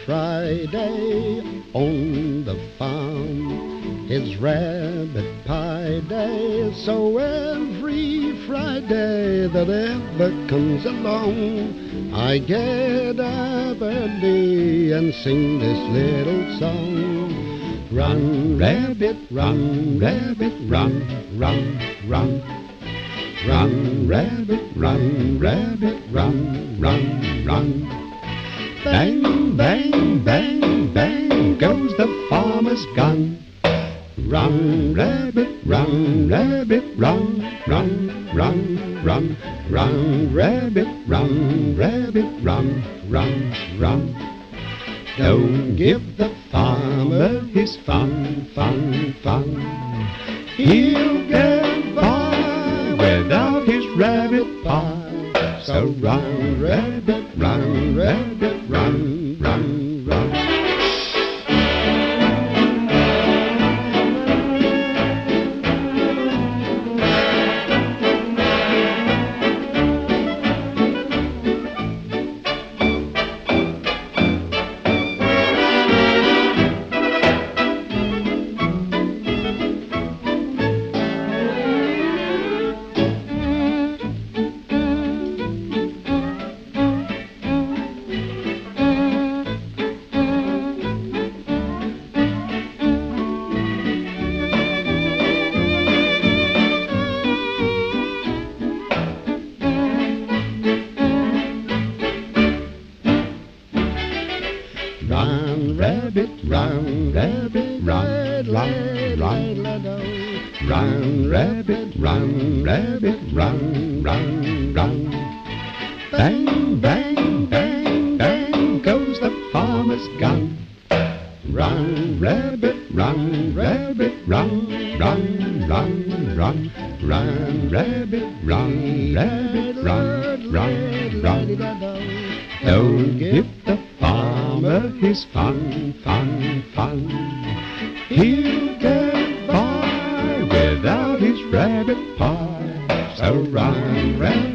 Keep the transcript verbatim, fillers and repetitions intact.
Friday on the farm is rabbit pie day. So every Friday that ever comes along, I get up early and sing this little song. Run, rabbit, run, rabbit, run, run, run. Run, rabbit, run, rabbit, run, run, run. Bang, bang, bang, bang goes the farmer's gun. Run, rabbit, run, rabbit, run, run, run, run. Run, rabbit, run, rabbit, run, run, run. Don't give the farmer his fun, fun, fun. He'll get by without his rabbit pie. So run, rabbit, run, rabbit, run, run, run. Run, rabbit, run, rabbit, run, run, run. Run, rabbit, run, rabbit, run, run, run. Bang, bang, bang, bang goes the farmer's gun. Run, rabbit, run, rabbit, run, run, run, run. Run, rabbit, run, rabbit, run, run, run. Don't give the farmer his fun, fun, fun. He'll get by without his rabbit pie. So run, rabbit.